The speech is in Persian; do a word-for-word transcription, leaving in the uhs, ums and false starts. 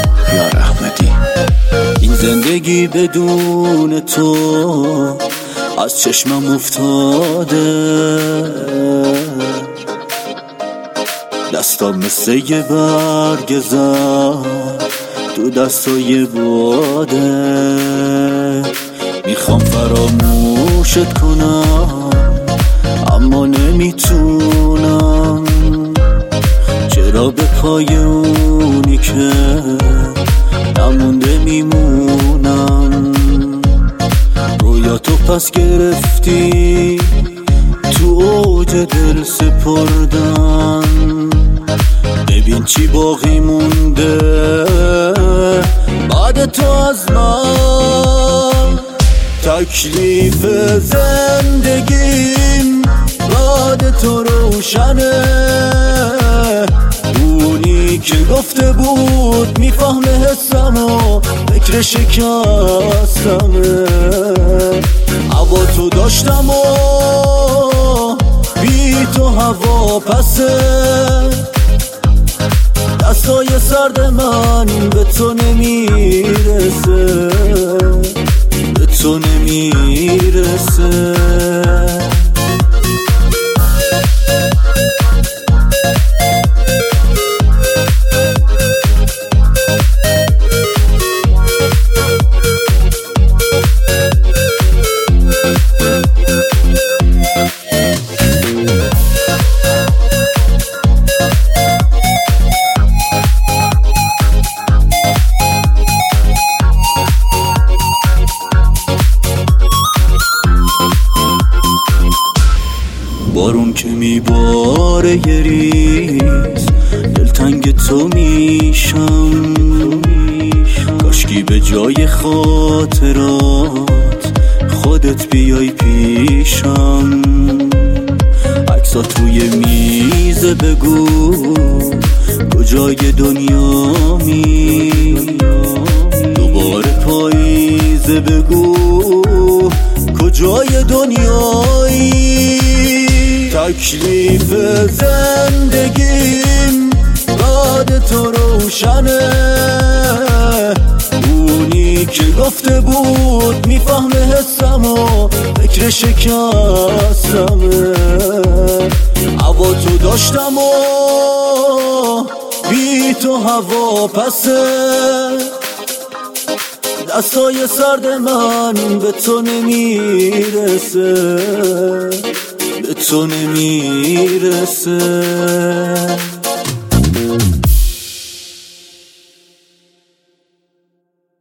یا احمدی. این زندگی بدون تو از چشمم افتاده، دستام مثل یه برگ زد تو دستای باده. میخوام فراموشت کنم اما نمیتونم، چرا به پای اونی که نمونده میمونم. رویا تو پس گرفتی تو اوج دل سپردن، ببین چی باقی مونده بعد تو از من. تکلیف زندگیم بعد تو روشنه، اونی که گفته بود میفهمه حسم و فکر شکستمه. هوا تو داشتم و بی تو هوا پسه، دستای سرد من به تو نمیرسه، به تو نمیرسه. بارون که میباره یه ریز دلتنگ تو میشم، کاشکی به جای خاطرات خودت بیای پیشم. عکسات توی میز بگو کجای دنیامی، دوباره پاییزه بگو کجای دنیایی. تکلیف زندگیم بعد تو روشنه، اونی که گفته بود میفهمه حسم و فکر شکستمه. هوا تو داشتم و بی تو هوا پسه، دستای سرد من به تو نمیرسه، به تو نمیرسه.